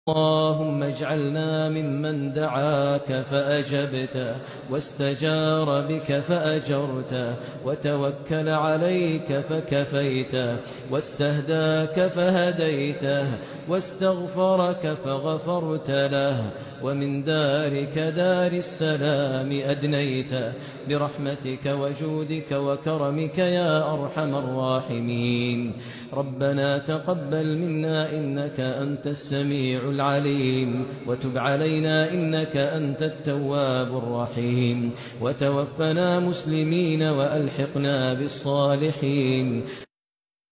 اللهم اجعلنا ممن دعاك فأجبته، واستجار بك فأجرته، وتوكل عليك فكفيته، واستهداك فهديته، واستغفرك فغفرت له، ومن دارك دار السلام أدنيته، برحمتك وجودك وكرمك يا أرحم الراحمين. ربنا تقبل منا إنك أنت السميع العليم، وتب علينا إنك أنت التواب الرحيم، وتوفنا مسلمين وألحقنا بالصالحين.